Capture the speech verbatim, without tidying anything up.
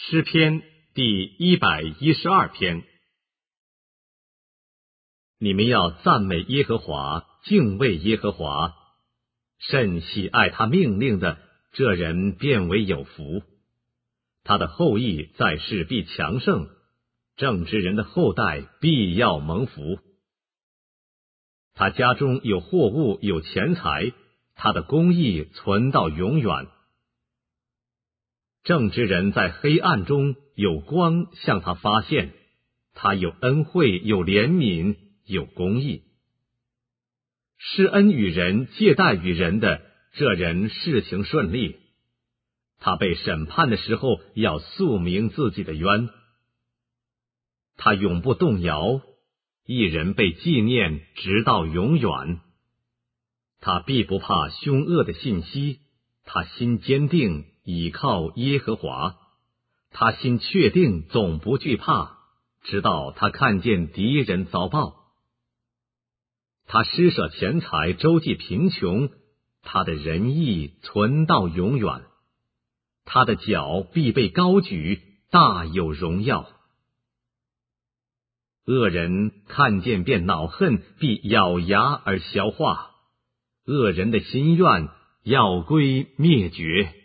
诗篇第一百一十二篇。你们要赞美耶和华，敬畏耶和华，甚喜爱他命令的，这人便为有福。他的后裔在世必强盛，正直人的后代必要蒙福。他家中有货物，有钱财，他的公义存到永远。正直人在黑暗中有光向他发现，他有恩惠，有怜悯，有公义。施恩与人，借贷与人的，这人事情顺利。他被审判的时候，要诉明自己的冤。他永不动摇，一人被纪念，直到永远。他必不怕凶恶的信息，他心坚定，倚靠耶和华。他心确定，总不惧怕，直到他看见敌人遭报。他施舍钱财，周济贫穷，他的仁义存到永远。他的脚必被高举，大有荣耀。恶人看见便恼恨，必咬牙而消化。恶人的心愿要归灭绝。